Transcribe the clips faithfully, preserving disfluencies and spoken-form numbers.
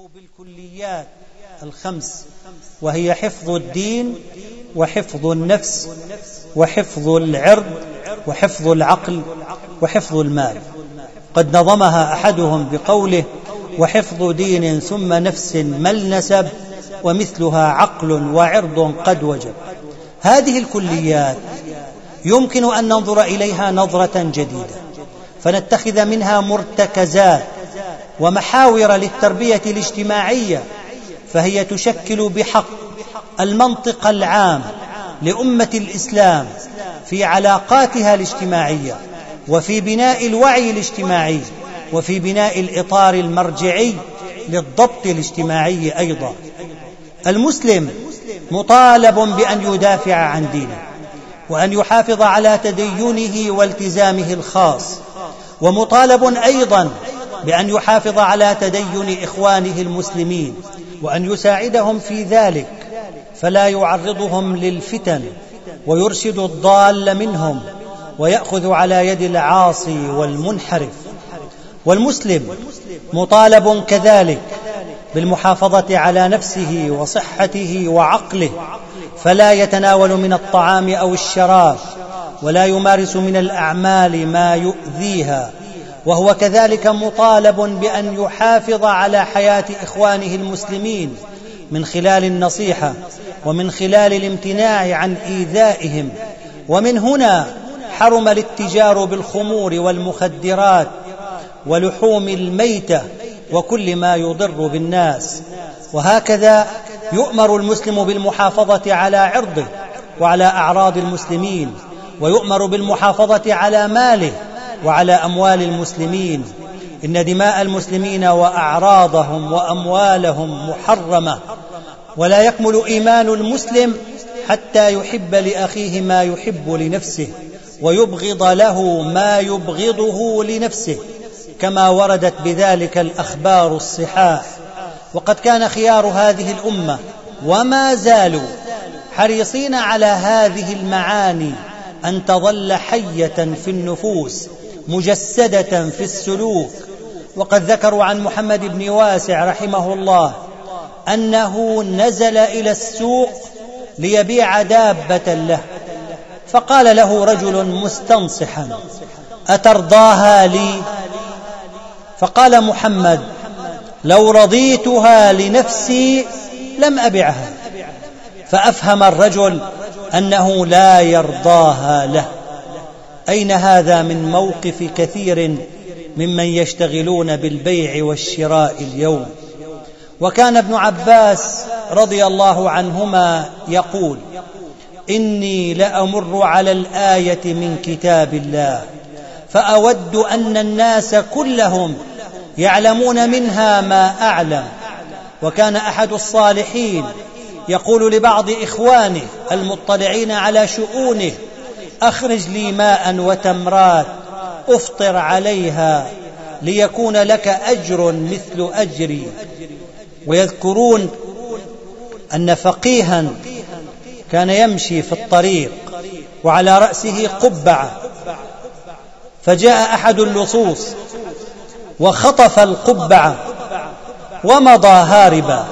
أو بالكليات الخمس، وهي حفظ الدين وحفظ النفس وحفظ العرض وحفظ العقل وحفظ المال. قد نظمها أحدهم بقوله: وحفظ دين ثم نفس ما النسب، ومثلها عقل وعرض قد وجب. هذه الكليات يمكن أن ننظر إليها نظرة جديدة، فنتخذ منها مرتكزات ومحاور للتربية الاجتماعية، فهي تشكل بحق المنطق العام لأمة الإسلام في علاقاتها الاجتماعية، وفي بناء الوعي الاجتماعي، وفي بناء الإطار المرجعي للضبط الاجتماعي أيضا. المسلم مطالب بأن يدافع عن دينه، وأن يحافظ على تدينه والتزامه الخاص، ومطالب أيضا بأن يحافظ على تدين إخوانه المسلمين، وأن يساعدهم في ذلك، فلا يعرضهم للفتن ويرشد الضال منهم ويأخذ على يد العاصي والمنحرف. والمسلم مطالب كذلك بالمحافظة على نفسه وصحته وعقله، فلا يتناول من الطعام أو الشراب، ولا يمارس من الأعمال ما يؤذيها. وهو كذلك مطالب بأن يحافظ على حياة إخوانه المسلمين من خلال النصيحة، ومن خلال الامتناع عن إيذائهم. ومن هنا حرم الاتجار بالخمور والمخدرات ولحوم الميتة وكل ما يضر بالناس. وهكذا يؤمر المسلم بالمحافظة على عرضه وعلى أعراض المسلمين، ويؤمر بالمحافظة على ماله وعلى أموال المسلمين. إن دماء المسلمين وأعراضهم وأموالهم محرمة، ولا يكمل إيمان المسلم حتى يحب لأخيه ما يحب لنفسه، ويبغض له ما يبغضه لنفسه، كما وردت بذلك الأخبار الصحاح. وقد كان خيار هذه الأمة وما زالوا حريصين على هذه المعاني أن تظل حية في النفوس مجسدة في السلوك. وقد ذكروا عن محمد بن واسع رحمه الله أنه نزل إلى السوق ليبيع دابة له، فقال له رجل مستنصحا: أترضاها لي؟ فقال محمد: لو رضيتها لنفسي لم أبعها. فأفهم الرجل أنه لا يرضاها له. أين هذا من موقف كثير ممن يشتغلون بالبيع والشراء اليوم؟ وكان ابن عباس رضي الله عنهما يقول: إني لأمر على الآية من كتاب الله فأود أن الناس كلهم يعلمون منها ما أعلم. وكان أحد الصالحين يقول لبعض إخوانه المطلعين على شؤونه: أخرج لي ماء وتمرات أفطر عليها ليكون لك أجر مثل أجري. ويذكرون أن فقيها كان يمشي في الطريق وعلى رأسه قبعة، فجاء أحد اللصوص وخطف القبعة ومضى هاربا.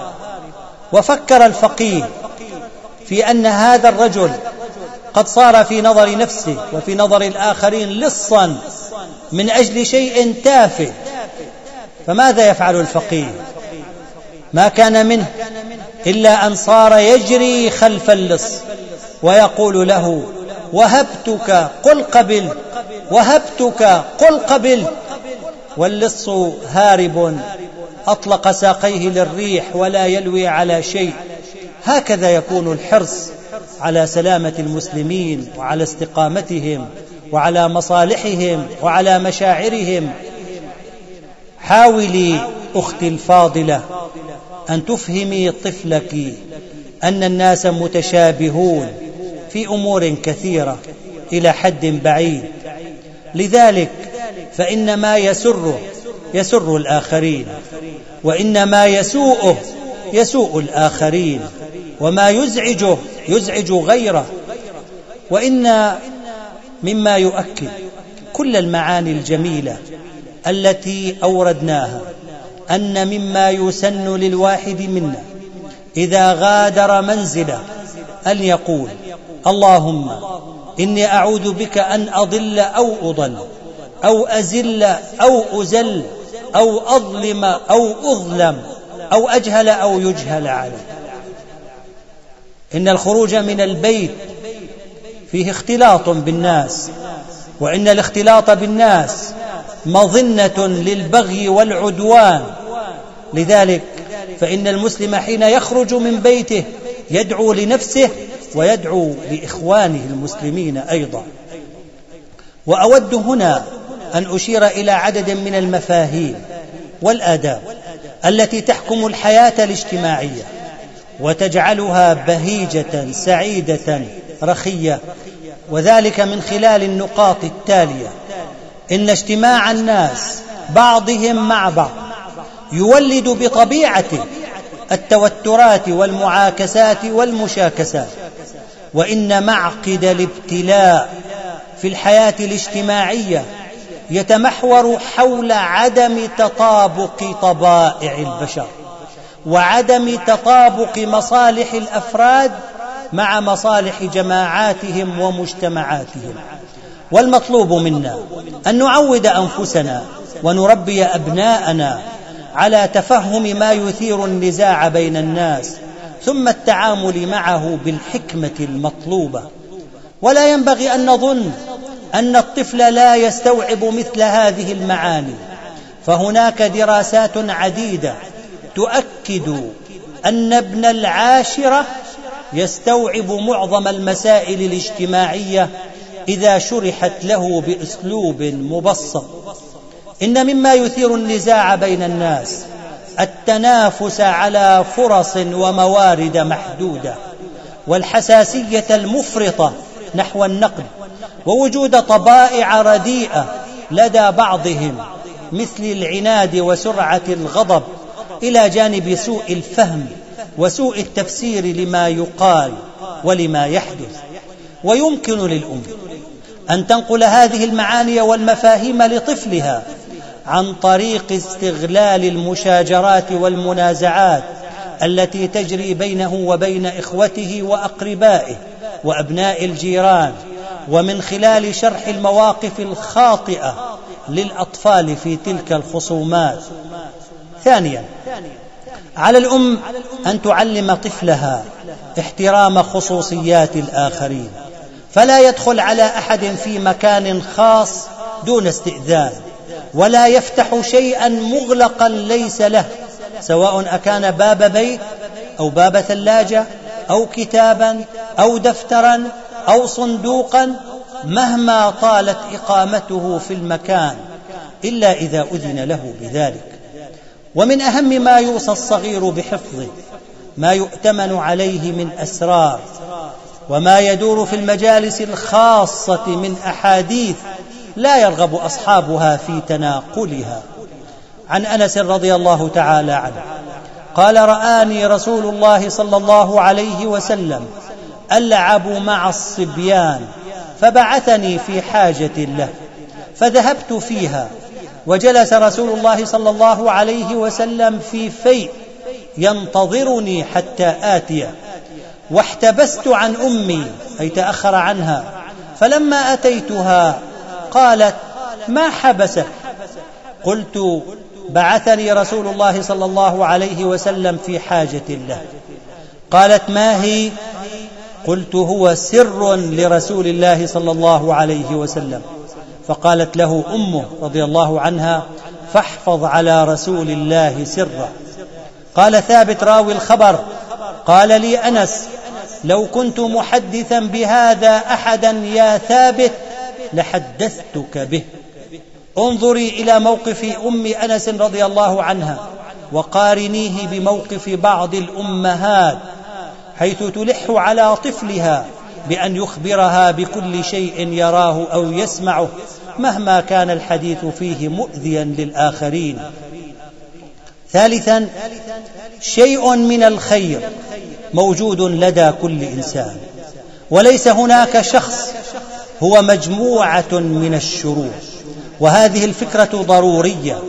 وفكر الفقيه في أن هذا الرجل قد صار في نظر نفسه وفي نظر الآخرين لصا من أجل شيء تافه، فماذا يفعل الفقيه؟ ما كان منه إلا أن صار يجري خلف اللص ويقول له: وهبتك قل قبل، وهبتك قل قبل. واللص هارب أطلق ساقيه للريح ولا يلوي على شيء. هكذا يكون الحرص على سلامة المسلمين وعلى استقامتهم وعلى مصالحهم وعلى مشاعرهم. حاولي أختي الفاضلة أن تفهمي طفلك أن الناس متشابهون في أمور كثيرة إلى حد بعيد، لذلك فإن ما يسره يسر الآخرين، وإن ما يسوءه يسوء الآخرين، وما يزعجه يزعج غيره. وإن مما يؤكد كل المعاني الجميلة التي أوردناها أن مما يسن للواحد منا إذا غادر منزله أن يقول: اللهم إني أعوذ بك أن أضل أو أضل أو أزل أو أزل أو أظلم أو أظلم أو أجهل أو يجهل علي. إن الخروج من البيت فيه اختلاط بالناس، وإن الاختلاط بالناس مظنة للبغي والعدوان. لذلك فإن المسلم حين يخرج من بيته يدعو لنفسه ويدعو لإخوانه المسلمين أيضا. وأود هنا أن أشير إلى عدد من المفاهيم والآداب التي تحكم الحياة الاجتماعية وتجعلها بهيجة سعيدة رخية، وذلك من خلال النقاط التالية: إن اجتماع الناس بعضهم مع بعض يولد بطبيعته التوترات والمعاكسات والمشاكسات، وإن معقد الابتلاء في الحياة الاجتماعية يتمحور حول عدم تطابق طبائع البشر وعدم تطابق مصالح الأفراد مع مصالح جماعاتهم ومجتمعاتهم. والمطلوب منا أن نعود أنفسنا ونربي أبناءنا على تفهم ما يثير النزاع بين الناس، ثم التعامل معه بالحكمة المطلوبة. ولا ينبغي أن نظن أن الطفل لا يستوعب مثل هذه المعاني، فهناك دراسات عديدة تؤكد أن ابن العاشرة يستوعب معظم المسائل الاجتماعية إذا شرحت له بأسلوب مبسط. إن مما يثير النزاع بين الناس التنافس على فرص وموارد محدودة، والحساسية المفرطة نحو النقد، ووجود طبائع رديئة لدى بعضهم مثل العناد وسرعة الغضب، إلى جانب سوء الفهم وسوء التفسير لما يقال ولما يحدث. ويمكن للأم أن تنقل هذه المعاني والمفاهيم لطفلها عن طريق استغلال المشاجرات والمنازعات التي تجري بينه وبين إخوته وأقربائه وأبناء الجيران، ومن خلال شرح المواقف الخاطئة للأطفال في تلك الخصومات. ثانيا، على الأم أن تعلم طفلها احترام خصوصيات الآخرين، فلا يدخل على أحد في مكان خاص دون استئذان، ولا يفتح شيئا مغلقا ليس له، سواء أكان باب بيت أو باب ثلاجة أو كتابا أو دفترا أو صندوقا، مهما طالت إقامته في المكان، إلا إذا أذن له بذلك. ومن أهم ما يوصى الصغير بحفظه ما يؤتمن عليه من أسرار، وما يدور في المجالس الخاصة من أحاديث لا يرغب أصحابها في تناقلها. عن أنس رضي الله تعالى عنه قال: رآني رسول الله صلى الله عليه وسلم ألعب مع الصبيان، فبعثني في حاجة له، فذهبت فيها، وجلس رسول الله صلى الله عليه وسلم في فيء ينتظرني حتى آتيه، واحتبست عن أمي أي تأخر عنها، فلما أتيتها قالت: ما حبسك؟ قلت: بعثني رسول الله صلى الله عليه وسلم في حاجة له. قالت: ما هي؟ قلت: هو سر لرسول الله صلى الله عليه وسلم. فقالت له أمه رضي الله عنها: فاحفظ على رسول الله سرا. قال ثابت راوي الخبر: قال لي أنس: لو كنت محدثا بهذا أحدا يا ثابت لحدثتك به. انظري إلى موقف أم أنس رضي الله عنها وقارنيه بموقف بعض الأمهات، حيث تلح على طفلها بأن يخبرها بكل شيء يراه أو يسمعه مهما كان الحديث فيه مؤذيا للآخرين. ثالثا، شيء من الخير موجود لدى كل إنسان، وليس هناك شخص هو مجموعة من الشرور، وهذه الفكرة ضرورية،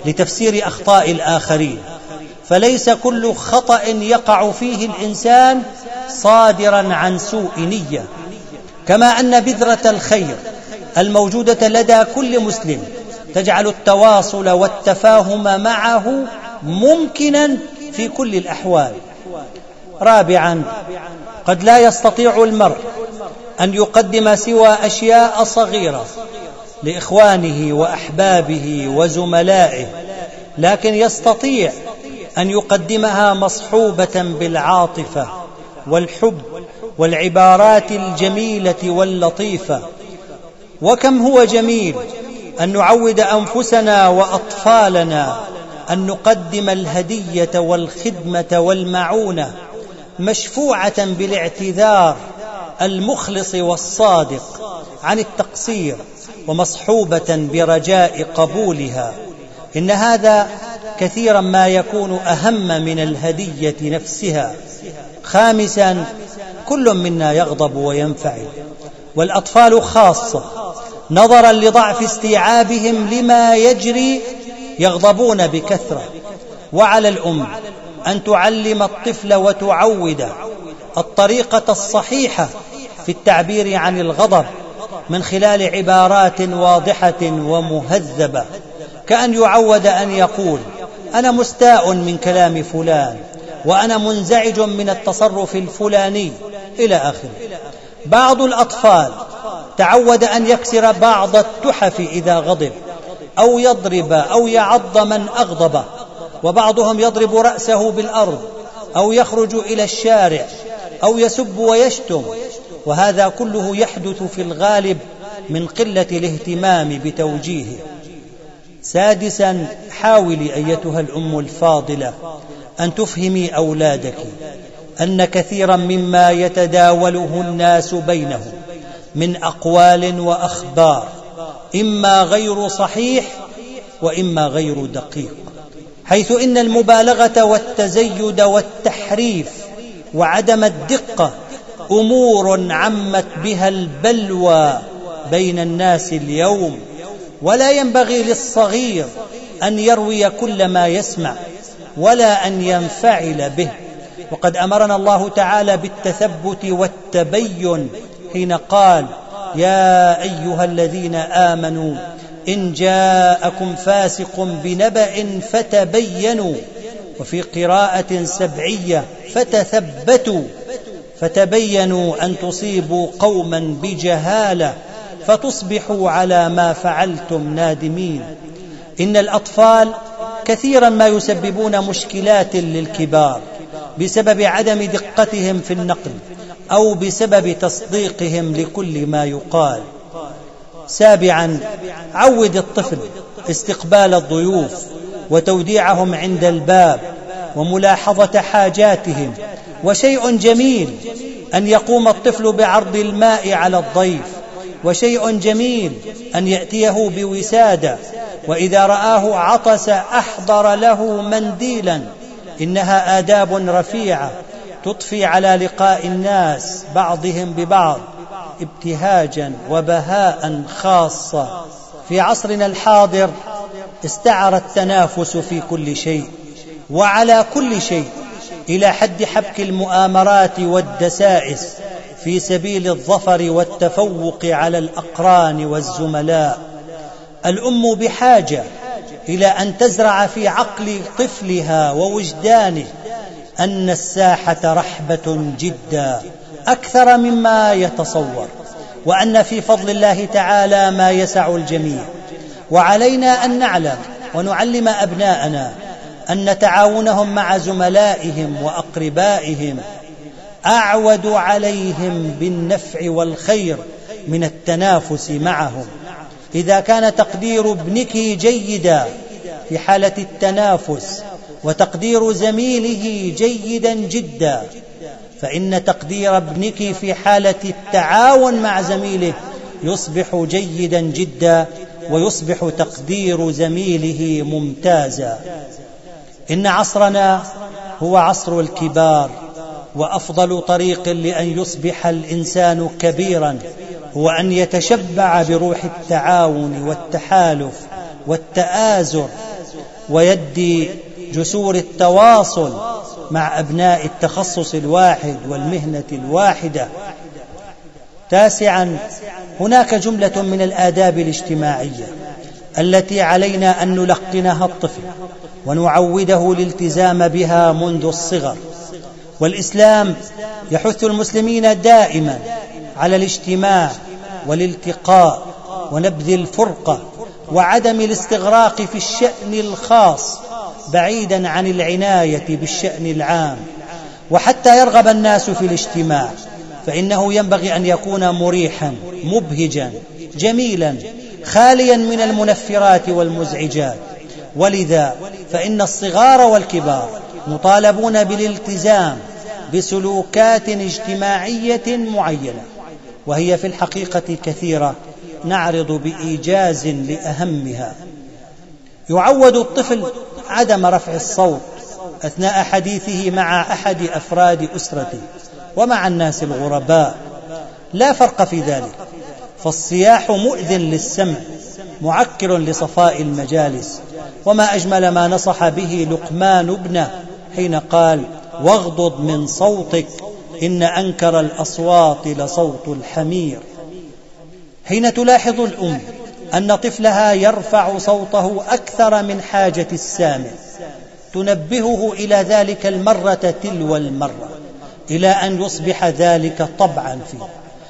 لتفسير أخطاء الآخرين، فليس كل خطأ يقع فيه الإنسان صادرا عن سوء نية، كما أن بذرة الخير الموجودة لدى كل مسلم تجعل التواصل والتفاهم معه ممكنا في كل الأحوال. رابعا، قد لا يستطيع المرء أن يقدم سوى أشياء صغيرة لإخوانه وأحبابه وزملائه، لكن يستطيع أن يقدمها مصحوبة بالعاطفة والحب والعبارات الجميلة واللطيفة. وكم هو جميل أن نعود أنفسنا وأطفالنا أن نقدم الهدية والخدمة والمعونة مشفوعة بالاعتذار المخلص والصادق عن التقصير، ومصحوبة برجاء قبولها. إن هذا كثيرا ما يكون أهم من الهدية نفسها. خامسا، كل منا يغضب وينفعل، والأطفال خاصة نظرا لضعف استيعابهم لما يجري يغضبون بكثرة. وعلى الأم أن تعلم الطفل وتعوده الطريقة الصحيحة في التعبير عن الغضب من خلال عبارات واضحة ومهذبة، كأن يعود أن يقول: أنا مستاء من كلام فلان، وأنا منزعج من التصرف الفلاني، إلى آخره. بعض الأطفال تعود أن يكسر بعض التحف إذا غضب، أو يضرب أو يعض من أغضبه، وبعضهم يضرب رأسه بالأرض، أو يخرج إلى الشارع، أو يسب ويشتم، وهذا كله يحدث في الغالب من قلة الاهتمام بتوجيهه. سادسا، حاولي أيتها الأم الفاضلة أن تفهمي أولادك أن كثيرا مما يتداوله الناس بينهم من أقوال وأخبار إما غير صحيح وإما غير دقيق، حيث إن المبالغة والتزيد والتحريف وعدم الدقة أمور عمت بها البلوى بين الناس اليوم. ولا ينبغي للصغير أن يروي كل ما يسمع ولا أن ينفعل به، وقد أمرنا الله تعالى بالتثبت والتبين حين قال: يا أيها الذين آمنوا إن جاءكم فاسق بنبأ فتبينوا، وفي قراءة سبعية فتثبتوا فتبينوا أن تصيبوا قوما بجهالة فتصبحوا على ما فعلتم نادمين. إن الأطفال كثيرا ما يسببون مشكلات للكبار بسبب عدم دقتهم في النقل أو بسبب تصديقهم لكل ما يقال. سابعا، عود الطفل استقبال الضيوف وتوديعهم عند الباب وملاحظة حاجاتهم. وشيء جميل أن يقوم الطفل بعرض الماء على الضيف، وشيء جميل أن يأتيه بوسادة، وإذا رآه عطس أحضر له منديلا. إنها آداب رفيعة تضفي على لقاء الناس بعضهم ببعض ابتهاجا وبهاء خاصة. في عصرنا الحاضر استعر التنافس في كل شيء وعلى كل شيء، إلى حد حبك المؤامرات والدسائس في سبيل الظفر والتفوق على الأقران والزملاء. الأم بحاجة إلى أن تزرع في عقل طفلها ووجدانه أن الساحة رحبة جدا أكثر مما يتصور، وأن في فضل الله تعالى ما يسع الجميع. وعلينا أن نعلم ونعلم أبناءنا أن تعاونهم مع زملائهم وأقربائهم أعود عليهم بالنفع والخير من التنافس معهم. إذا كان تقدير ابنك جيدا في حالة التنافس وتقدير زميله جيدا جدا، فإن تقدير ابنك في حالة التعاون مع زميله يصبح جيدا جدا، ويصبح تقدير زميله ممتازا. إن عصرنا هو عصر الكبار، وأفضل طريق لأن يصبح الإنسان كبيرا هو أن يتشبع بروح التعاون والتحالف والتآزر ويد جسور التواصل مع أبناء التخصص الواحد والمهنة الواحدة. تاسعا، هناك جملة من الآداب الاجتماعية التي علينا أن نلقنها الطفل ونعوده الالتزام بها منذ الصغر. والإسلام يحث المسلمين دائما على الاجتماع والالتقاء ونبذ الفرقة وعدم الاستغراق في الشأن الخاص بعيدا عن العناية بالشأن العام. وحتى يرغب الناس في الاجتماع فإنه ينبغي أن يكون مريحا مبهجا جميلا خاليا من المنفرات والمزعجات. ولذا فإن الصغار والكبار مطالبون بالالتزام بسلوكات اجتماعية معينة، وهي في الحقيقة كثيرة، نعرض بإيجاز لأهمها. يعود الطفل عدم رفع الصوت أثناء حديثه مع أحد أفراد أسرته ومع الناس الغرباء، لا فرق في ذلك، فالصياح مؤذن للسمع معكر لصفاء المجالس. وما أجمل ما نصح به لقمان ابنه حين قال: واغضض من صوتك إن أنكر الأصوات لصوت الحمير. حين تلاحظ الأم أن طفلها يرفع صوته أكثر من حاجة السامع تنبهه إلى ذلك المرة تلو المرة إلى أن يصبح ذلك طبعا فيه،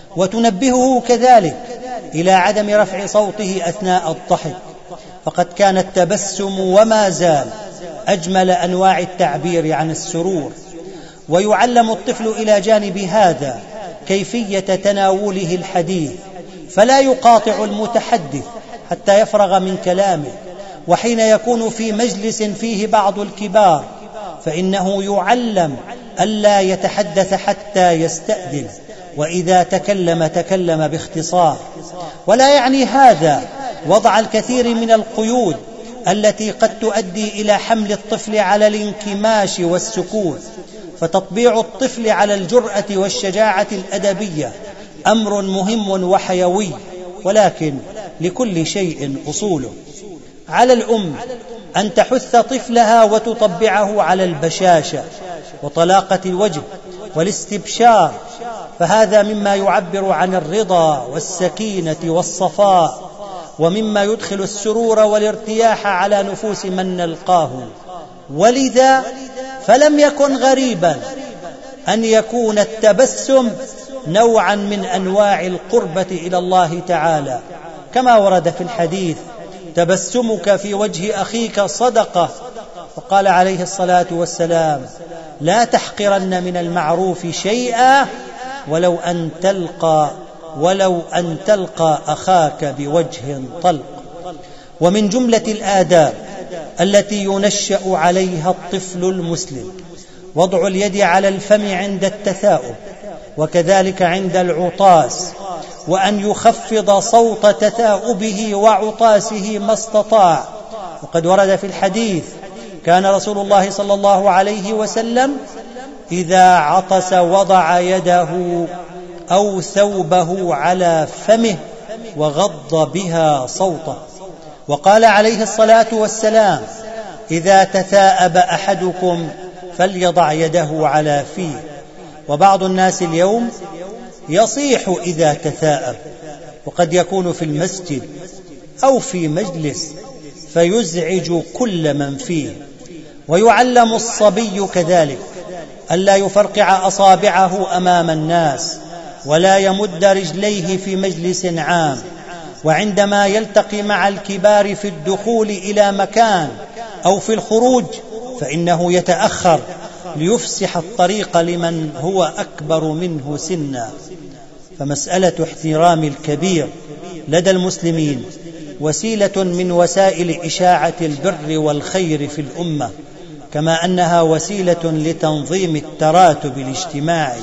وتنبهه كذلك إلى عدم رفع صوته أثناء الضحك، فقد كان التبسم وما زال أجمل أنواع التعبير عن السرور. ويعلم الطفل إلى جانب هذا كيفية تناوله الحديث، فلا يقاطع المتحدث حتى يفرغ من كلامه. وحين يكون في مجلس فيه بعض الكبار فإنه يعلم ألا يتحدث حتى يستأذن، وإذا تكلم تكلم باختصار. ولا يعني هذا وضع الكثير من القيود التي قد تؤدي إلى حمل الطفل على الانكماش والسكوت، فتطبيع الطفل على الجرأة والشجاعة الأدبية أمر مهم وحيوي، ولكن لكل شيء أصوله. على الأم أن تحث طفلها وتطبعه على البشاشة وطلاقة الوجه والاستبشار، فهذا مما يعبر عن الرضا والسكينة والصفاء، ومما يدخل السرور والارتياح على نفوس من نلقاه. ولذا فلم يكن غريبا أن يكون التبسم نوعا من أنواع القربة إلى الله تعالى، كما ورد في الحديث: تبسمك في وجه أخيك صدقة. وقال عليه الصلاة والسلام: لا تحقرن من المعروف شيئا ولو أن تلقى ولو أن تلقى أخاك بوجه طلق. ومن جملة الآداب التي ينشأ عليها الطفل المسلم وضع اليد على الفم عند التثاؤب، وكذلك عند العطاس، وأن يخفض صوت تثاؤبه وعطاسه ما استطاع. وقد ورد في الحديث: كان رسول الله صلى الله عليه وسلم إذا عطس وضع يده أو ثوبه على فمه وغض بها صوته. وقال عليه الصلاة والسلام: إذا تثاءب أحدكم فليضع يده على فيه. وبعض الناس اليوم يصيح إذا تثاءب، وقد يكون في المسجد أو في مجلس فيزعج كل من فيه. ويعلم الصبي كذلك ألا يفرقع أصابعه أمام الناس، ولا يمد رجليه في مجلس عام، وعندما يلتقي مع الكبار في الدخول إلى مكان أو في الخروج فإنه يتأخر ليفسح الطريق لمن هو أكبر منه سنا. فمسألة احترام الكبير لدى المسلمين وسيلة من وسائل إشاعة البر والخير في الأمة، كما أنها وسيلة لتنظيم التراتب الاجتماعي.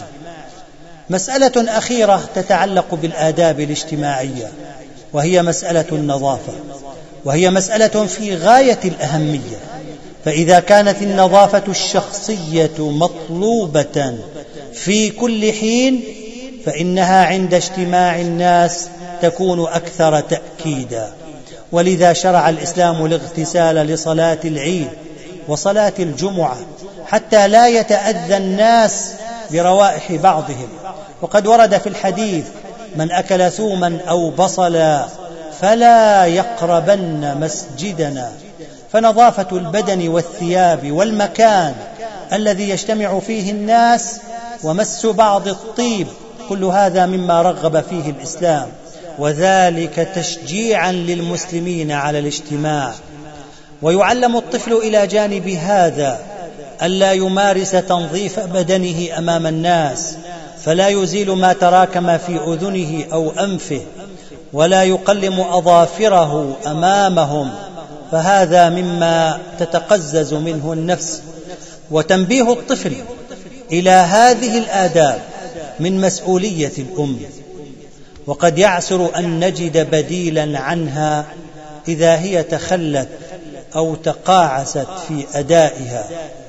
مسألة أخيرة تتعلق بالآداب الاجتماعية، وهي مسألة النظافة، وهي مسألة في غاية الأهمية. فإذا كانت النظافة الشخصية مطلوبة في كل حين فإنها عند اجتماع الناس تكون أكثر تأكيدا. ولذا شرع الإسلام الاغتسال لصلاة العيد وصلاة الجمعة حتى لا يتأذى الناس بروائح بعضهم. وقد ورد في الحديث: من أكل ثوما أو بصلا فلا يقربن مسجدنا. فنظافة البدن والثياب والمكان الذي يجتمع فيه الناس ومس بعض الطيب، كل هذا مما رغب فيه الإسلام، وذلك تشجيعا للمسلمين على الاجتماع. ويعلم الطفل إلى جانب هذا ألا يمارس تنظيف بدنه أمام الناس، فلا يزيل ما تراكم في أذنه أو أنفه، ولا يقلم أظافره أمامهم، فهذا مما تتقزز منه النفس. وتنبيه الطفل إلى هذه الآداب من مسؤولية الأم، وقد يعسر أن نجد بديلا عنها إذا هي تخلت أو تقاعست في أدائها.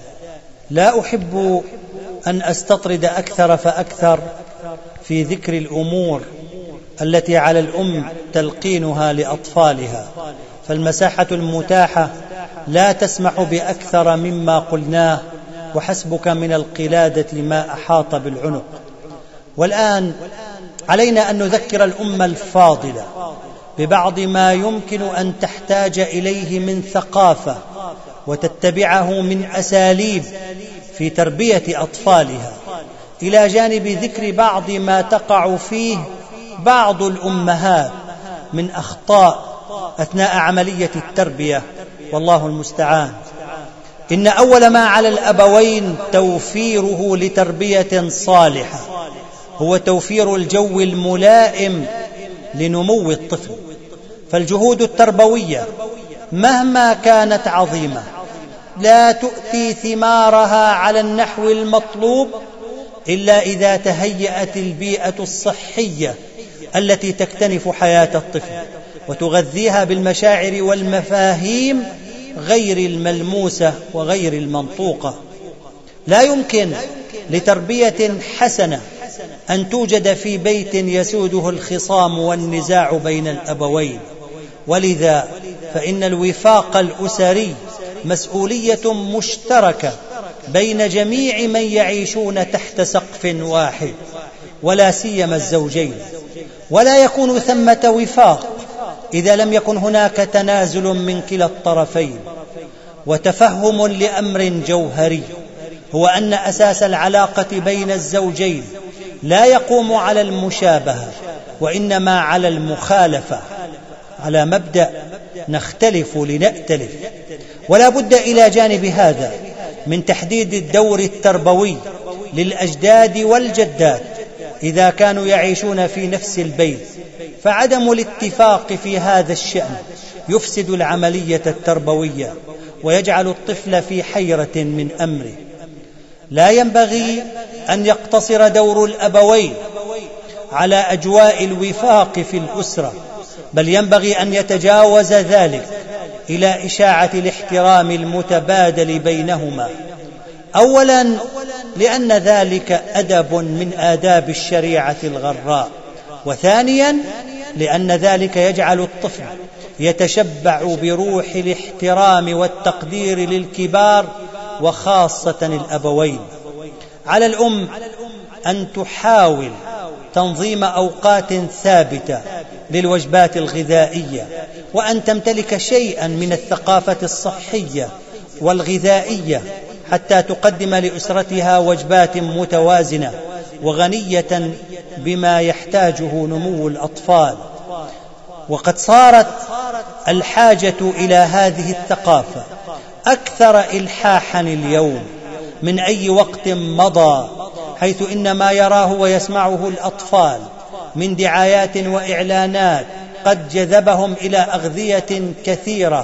لا أحب أن أستطرد أكثر فأكثر في ذكر الأمور التي على الأم تلقينها لأطفالها، فالمساحة المتاحة لا تسمح بأكثر مما قلناه، وحسبك من القلادة ما أحاط بالعنق. والآن علينا أن نذكر الأمة الفاضلة ببعض ما يمكن أن تحتاج إليه من ثقافة وتتبعه من أساليب في تربية أطفالها، إلى جانب ذكر بعض ما تقع فيه بعض الأمهات من أخطاء أثناء عملية التربية، والله المستعان. إن أول ما على الأبوين توفيره لتربية صالحة هو توفير الجو الملائم لنمو الطفل، فالجهود التربوية مهما كانت عظيمة لا تؤتي ثمارها على النحو المطلوب إلا إذا تهيأت البيئة الصحية التي تكتنف حياة الطفل وتغذيها بالمشاعر والمفاهيم غير الملموسة وغير المنطوقة. لا يمكن لتربية حسنة أن توجد في بيت يسوده الخصام والنزاع بين الأبوين، ولذا فإن الوفاق الأسري مسؤولية مشتركة بين جميع من يعيشون تحت سقف واحد، ولا سيما الزوجين. ولا يكون ثمة وفاق إذا لم يكن هناك تنازل من كلا الطرفين وتفهم لأمر جوهري، هو أن أساس العلاقة بين الزوجين لا يقوم على المشابهة وإنما على المخالفة، على مبدأ نختلف لنأتلف. ولا بد إلى جانب هذا من تحديد الدور التربوي للأجداد والجدات إذا كانوا يعيشون في نفس البيت، فعدم الاتفاق في هذا الشأن يفسد العملية التربوية ويجعل الطفل في حيرة من أمره. لا ينبغي أن يقتصر دور الأبوين على أجواء الوفاق في الأسرة، بل ينبغي أن يتجاوز ذلك إلى إشاعة الاحترام المتبادل بينهما، أولا لأن ذلك أدب من آداب الشريعة الغراء، وثانيا لأن ذلك يجعل الطفل يتشبع بروح الاحترام والتقدير للكبار وخاصة الأبوين. على الأم أن تحاول تنظيم أوقات ثابتة للوجبات الغذائية، وأن تمتلك شيئا من الثقافة الصحية والغذائية حتى تقدم لأسرتها وجبات متوازنة وغنية بما يحتاجه نمو الأطفال. وقد صارت الحاجة إلى هذه الثقافة أكثر إلحاحا اليوم من أي وقت مضى، حيث إن ما يراه ويسمعه الأطفال من دعايات وإعلانات قد جذبهم إلى أغذية كثيرة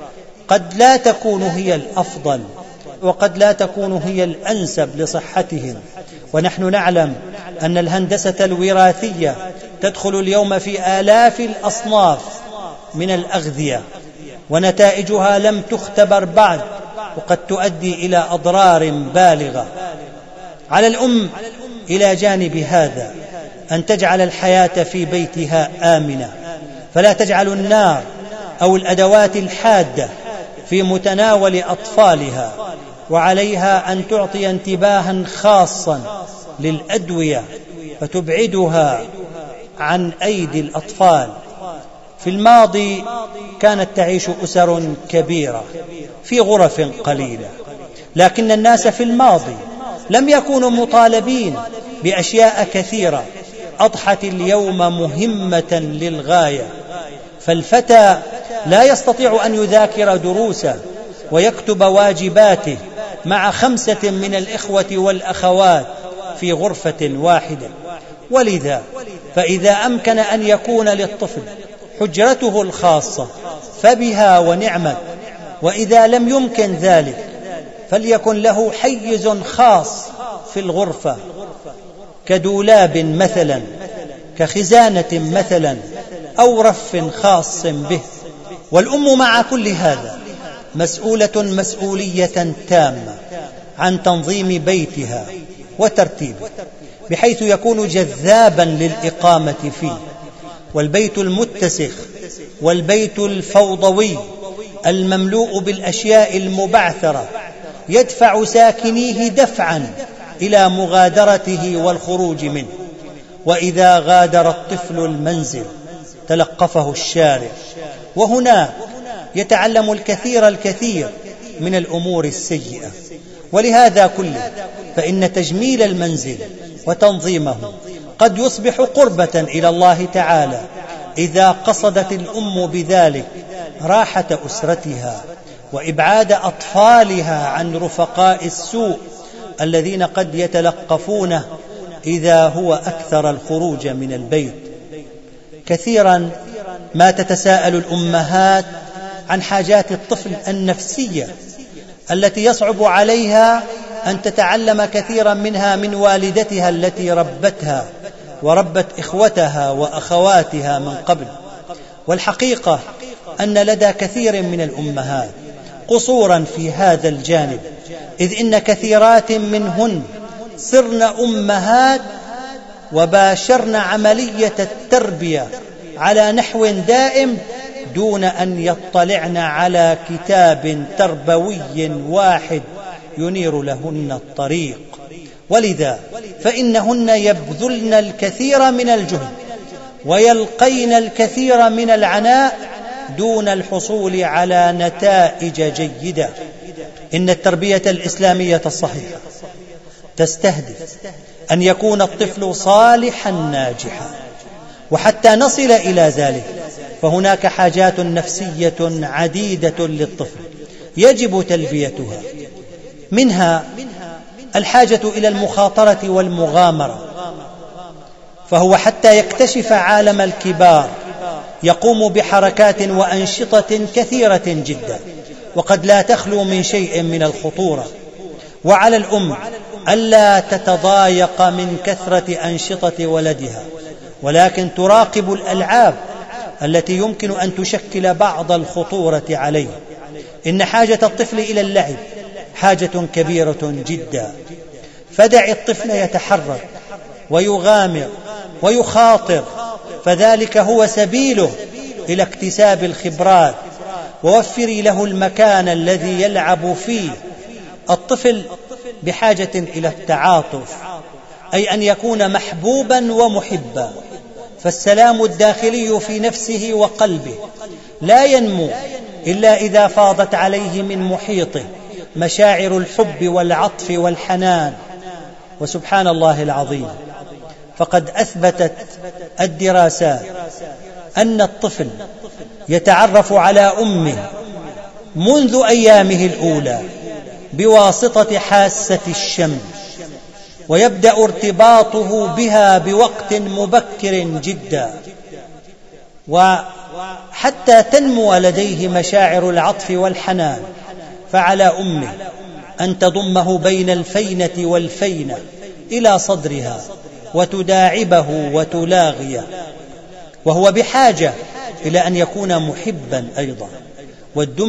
قد لا تكون هي الأفضل وقد لا تكون هي الأنسب لصحتهم. ونحن نعلم أن الهندسة الوراثية تدخل اليوم في آلاف الأصناف من الأغذية، ونتائجها لم تختبر بعد، وقد تؤدي إلى أضرار بالغة. على الأم إلى جانب هذا أن تجعل الحياة في بيتها آمنة، فلا تجعل النار أو الأدوات الحادة في متناول أطفالها، وعليها أن تعطي انتباها خاصا للأدوية فتبعدها عن أيدي الأطفال. في الماضي كانت تعيش أسر كبيرة في غرف قليلة، لكن الناس في الماضي لم يكونوا مطالبين بأشياء كثيرة أضحت اليوم مهمة للغاية. فالفتى لا يستطيع أن يذاكر دروسه ويكتب واجباته مع خمسة من الإخوة والأخوات في غرفة واحدة، ولذا فإذا أمكن أن يكون للطفل حجرته الخاصة فبها ونعمت، وإذا لم يمكن ذلك فليكن له حيز خاص في الغرفة كدولاب مثلا، كخزانة مثلا، أو رف خاص به. والأم مع كل هذا مسؤولة مسؤولية تامة عن تنظيم بيتها وترتيبه بحيث يكون جذابا للإقامة فيه. والبيت المتسخ والبيت الفوضوي المملوء بالأشياء المبعثرة يدفع ساكنيه دفعا إلى مغادرته والخروج منه. وإذا غادر الطفل المنزل تلقفه الشارع، وهنا يتعلم الكثير الكثير من الأمور السيئة. ولهذا كله فإن تجميل المنزل وتنظيمه قد يصبح قربة إلى الله تعالى إذا قصدت الأم بذلك راحة أسرتها وإبعاد أطفالها عن رفقاء السوء الذين قد يتلقفونه إذا هو أكثر الخروج من البيت. كثيرا ما تتساءل الأمهات عن حاجات الطفل النفسية التي يصعب عليها أن تتعلم كثيرا منها من والدتها التي ربتها وربت إخوتها وأخواتها من قبل. والحقيقة أن لدى كثير من الأمهات قصورا في هذا الجانب، إذ إن كثيرات منهن صرن أمهات وباشرن عملية التربية على نحو دائم دون أن يطلعن على كتاب تربوي واحد ينير لهن الطريق. ولذا فإنهن يبذلن الكثير من الجهد ويلقين الكثير من العناء دون الحصول على نتائج جيدة. إن التربية الإسلامية الصحيحة تستهدف أن يكون الطفل صالحا ناجحا، وحتى نصل إلى ذلك فهناك حاجات نفسية عديدة للطفل يجب تلبيتها، منها الحاجة إلى المخاطرة والمغامرة، فهو حتى يكتشف عالم الكبار يقوم بحركات وأنشطة كثيرة جدا وقد لا تخلو من شيء من الخطورة. وعلى الأم ألا تتضايق من كثرة أنشطة ولدها، ولكن تراقب الألعاب التي يمكن أن تشكل بعض الخطورة عليه. إن حاجة الطفل إلى اللعب حاجة كبيرة جدا، فدع الطفل يتحرك ويغامر ويخاطر، فذلك هو سبيله إلى اكتساب الخبرات، ووفري له المكان الذي يلعب فيه. الطفل بحاجة إلى التعاطف، أي أن يكون محبوبا ومحبا، فالسلام الداخلي في نفسه وقلبه لا ينمو إلا إذا فاضت عليه من محيطه مشاعر الحب والعطف والحنان. وسبحان الله العظيم، فقد أثبتت الدراسات أن الطفل يتعرف على أمه منذ أيامه الأولى بواسطة حاسة الشم، ويبدأ ارتباطه بها بوقت مبكر جدا، وحتى تنمو لديه مشاعر العطف والحنان فعلى أمه أن تضمه بين الفينة والفينة إلى صدرها وتداعبه وتلاغيه، وهو بحاجة إلى أن يكون محبا أيضا. والدم